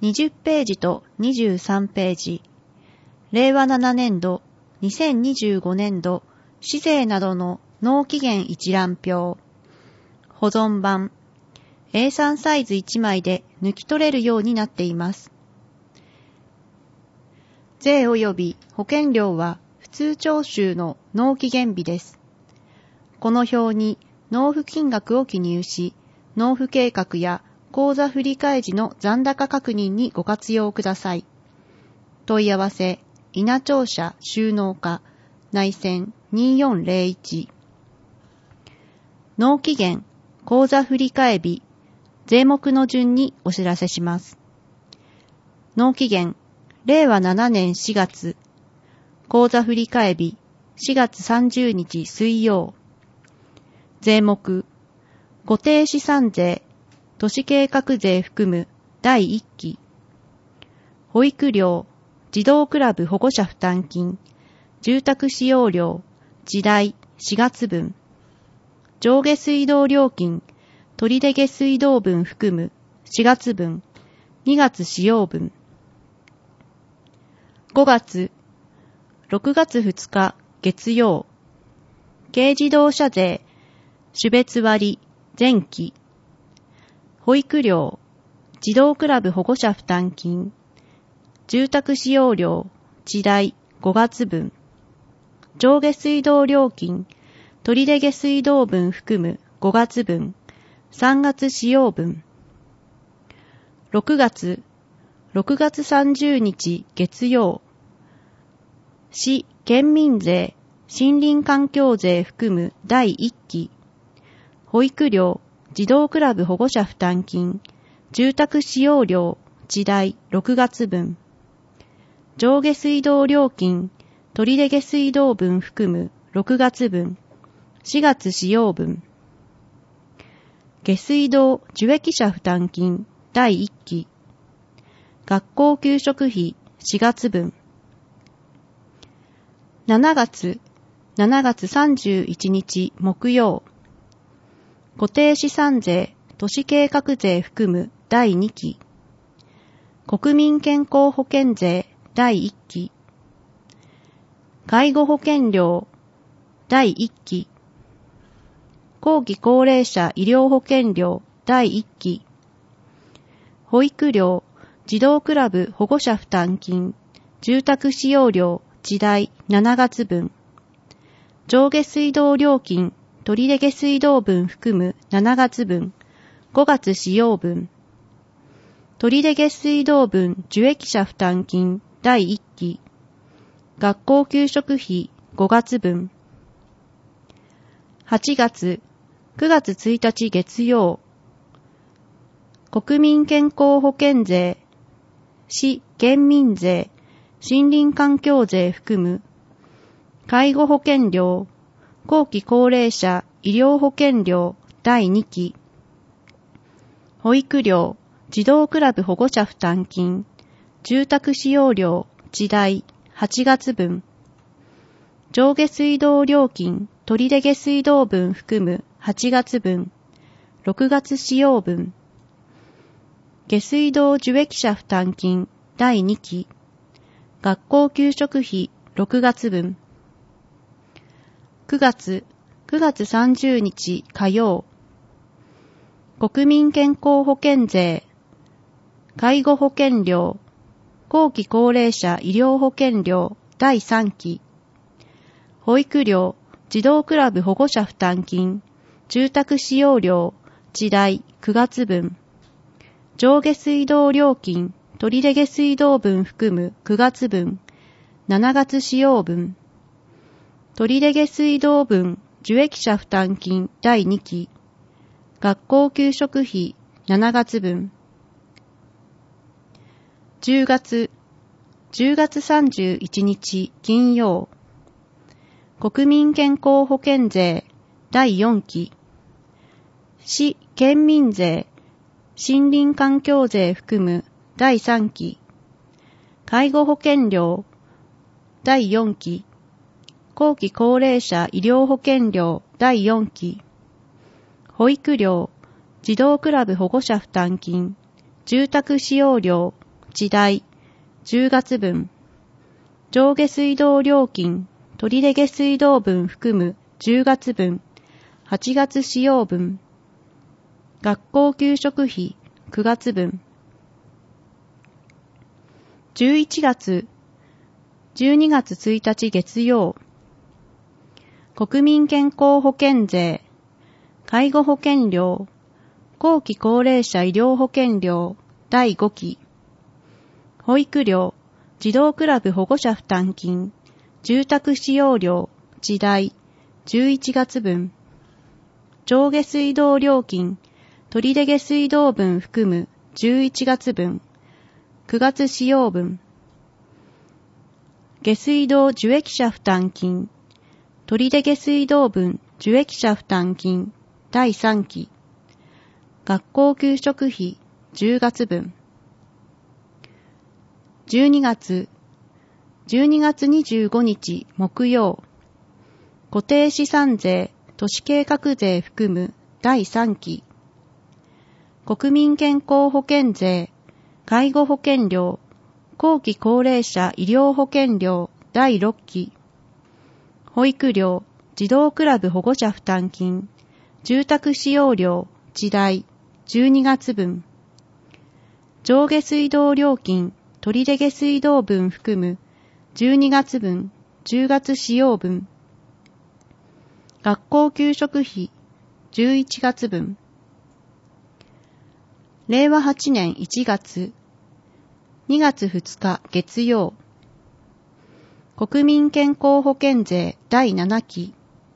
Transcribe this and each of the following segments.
20ページと23ページ、令和7年度、2025年度、市税などの納期限一覧表、保存版、A3 サイズ1枚で抜き取れるようになっています。税及び保険料は普通徴収の納期限日です。この表に納付金額を記入し、納付計画や口座振替時の残高確認にご活用ください。問い合わせ、稲庁舎収納課、内線2401。納期限、口座振替日、税目の順にお知らせします。納期限、令和7年4月、口座振替日、4月30日水曜。税目、固定資産税、都市計画税含む第1期。保育料、児童クラブ保護者負担金、住宅使用料、地代4月分。上下水道料金、取出下水道分含む4月分、2月使用分。5月、6月2日月曜。軽自動車税、種別割、前期。保育料、児童クラブ保護者負担金、住宅使用料、地代5月分。上下水道料金、取出下水道分含む5月分、3月使用分。6月、6月30日月曜。市県民税、森林環境税含む第1期。保育料、児童クラブ保護者負担金、住宅使用料、地代6月分。上下水道料金、取出下水道分含む6月分、4月使用分。下水道受益者負担金、第1期。学校給食費4月分。7月31日木曜。固定資産税、都市計画税含む第2期。国民健康保険税第1期。介護保険料第1期。後期高齢者医療保険料第1期。保育料、児童クラブ保護者負担金、住宅使用料、地代7月分。上下水道料金、取出下水道分含む7月分、5月使用分。取出下水道分受益者負担金第1期。学校給食費5月分。8月、9月1日月曜。国民健康保険税、市県民税、森林環境税含む。介護保険料、後期高齢者医療保険料第2期。保育料、児童クラブ保護者負担金、住宅使用料、地代8月分。上下水道料金、取出下水道分含む8月分、6月使用分。下水道受益者負担金第2期。学校給食費6月分。9月30日火曜。国民健康保険税、介護保険料、後期高齢者医療保険料第3期。保育料、児童クラブ保護者負担金、住宅使用料、地代9月分。上下水道料金、取出下水道分含む9月分、7月使用分。取出下水道分受益者負担金第2期。学校給食費7月分。10月31日金曜。国民健康保険税第4期。市県民税、森林環境税含む第3期。介護保険料第4期。後期高齢者医療保険料第4期。保育料、児童クラブ保護者負担金、住宅使用料、 地代、10月分。上下水道料金、取出下水道分含む10月分、8月使用分。学校給食費、9月分。11月、12月1日月曜。国民健康保険税、介護保険料、後期高齢者医療保険料第5期、保育料、児童クラブ保護者負担金、住宅使用料、地代、11月分、上下水道料金、取出下水道分含む11月分、9月使用分、下水道受益者負担金、取出下水道分受益者負担金第3期、学校給食費10月分。12月25日木曜、固定資産税、都市計画税含む第3期、国民健康保険税、介護保険料、後期高齢者医療保険料第6期、保育料、児童クラブ保護者負担金、住宅使用料、地代、12月分。上下水道料金、取出下水道分含む12月分、10月使用分。学校給食費、11月分。令和8年1月、2月2日月曜。国民健康保険税第7期。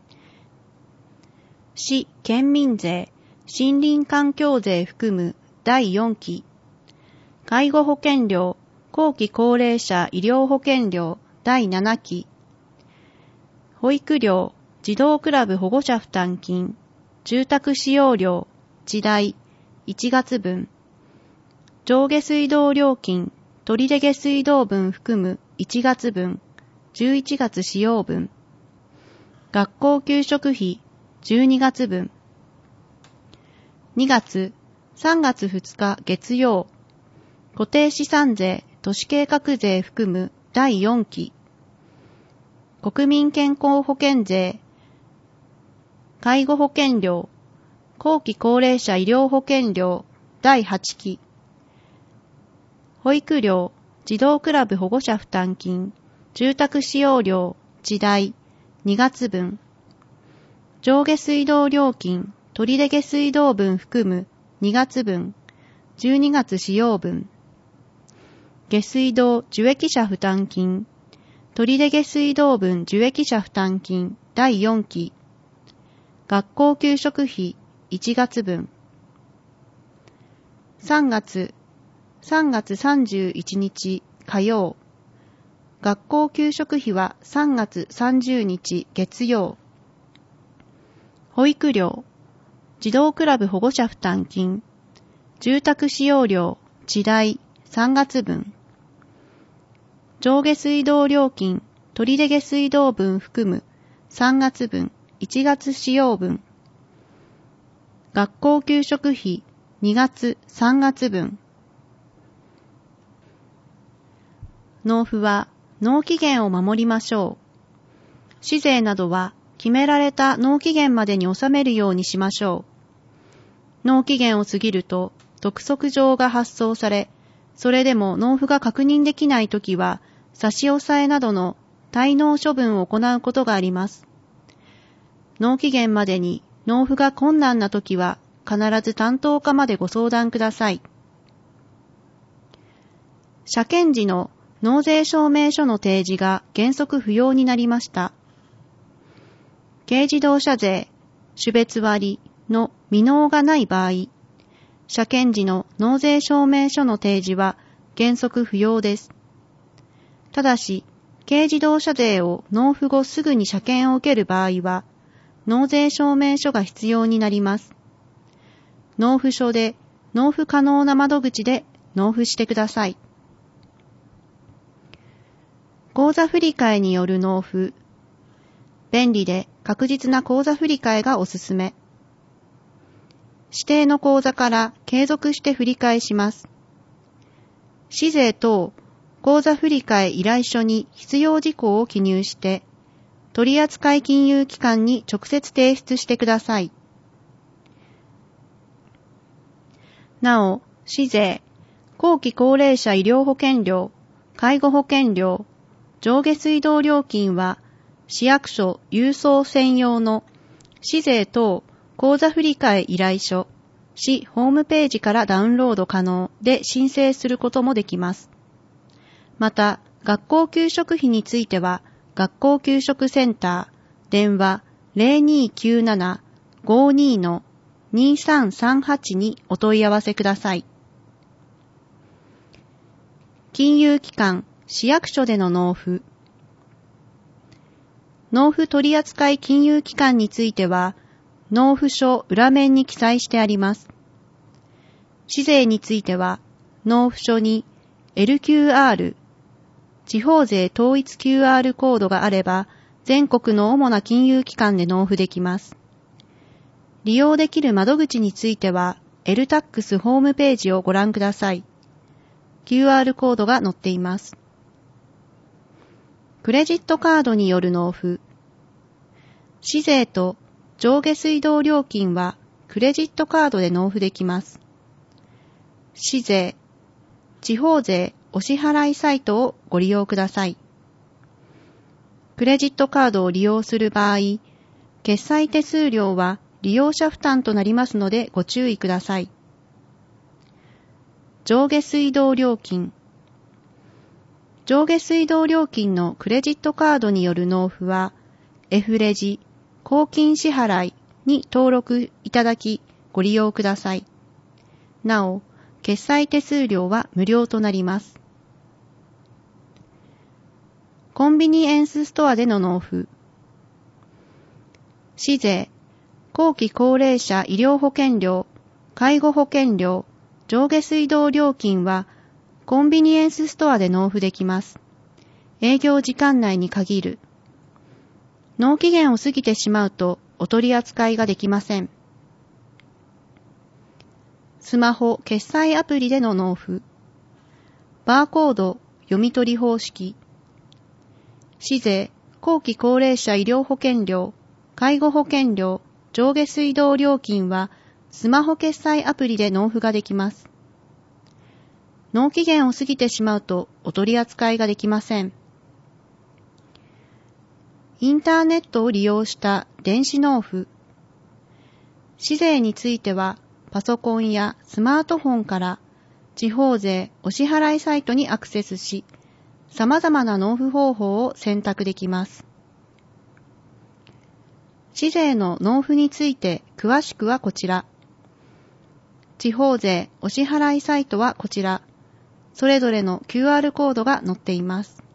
市県民税、森林環境税含む第4期。介護保険料、後期高齢者医療保険料第7期。保育料、児童クラブ保護者負担金、住宅使用料、地代、1月分。上下水道料金、取出下水道分含む1月分、11月使用分。学校給食費、12月分。2月、3月2日月曜。固定資産税、都市計画税含む第4期。国民健康保険税、介護保険料、後期高齢者医療保険料第8期。保育料、児童クラブ保護者負担金、住宅使用料、地代、2月分。上下水道料金、取出下水道分含む2月分、12月使用分。下水道受益者負担金、取出下水道分受益者負担金第4期。学校給食費1月分。3月31日火曜。学校給食費は3月30日月曜。保育料、児童クラブ保護者負担金、住宅使用料、地代、3月分。上下水道料金、取出下水道分含む3月分、1月使用分。学校給食費、2月、3月分。納付は納期限を守りましょう。市税などは決められた納期限までに納めるようにしましょう。納期限を過ぎると督促状が発送され、それでも納付が確認できないときは差し押さえなどの滞納処分を行うことがあります。納期限までに納付が困難なときは必ず担当課までご相談ください。車検時の納税証明書の提示が原則不要になりました。軽自動車税、種別割の未納がない場合、車検時の納税証明書の提示は原則不要です。ただし、軽自動車税を納付後すぐに車検を受ける場合は、納税証明書が必要になります。納付書で納付可能な窓口で納付してください。口座振替による納付。便利で確実な口座振替がおすすめ。指定の口座から継続して振り替えします。 市税等口座振替依頼書に必要事項を記入して、取扱金融機関に直接提出してください。なお、市税、後期高齢者医療保険料、介護保険料、上下水道料金は、市役所郵送専用の市税等口座振替依頼書、市ホームページからダウンロード可能で申請することもできます。また、学校給食費については、学校給食センター、電話 0297-52-2338 にお問い合わせください。金融機関、市役所での納付。納付取扱金融機関については、納付書裏面に記載してあります。市税については、納付書に LQR、地方税統一 QR コードがあれば、全国の主な金融機関で納付できます。利用できる窓口については、LTAX ホームページをご覧ください。QR コードが載っています。クレジットカードによる納付。市税と上下水道料金はクレジットカードで納付できます。市税、地方税お支払いサイトをご利用ください。クレジットカードを利用する場合、決済手数料は利用者負担となりますのでご注意ください。上下水道料金。上下水道料金のクレジットカードによる納付は、F レジ、公金支払いに登録いただきご利用ください。なお、決済手数料は無料となります。コンビニエンスストアでの納付。市税、後期高齢者医療保険料、介護保険料、上下水道料金はコンビニエンスストアで納付できます。営業時間内に限る。納期限を過ぎてしまうとお取り扱いができません。スマホ決済アプリでの納付。バーコード読み取り方式。市税、後期高齢者医療保険料、介護保険料、上下水道料金はスマホ決済アプリで納付ができます。納期限を過ぎてしまうとお取り扱いができません。インターネットを利用した電子納付。市税については、パソコンやスマートフォンから地方税お支払いサイトにアクセスし、様々な納付方法を選択できます。市税の納付について詳しくはこちら。地方税お支払いサイトはこちら。それぞれの QR コードが載っています。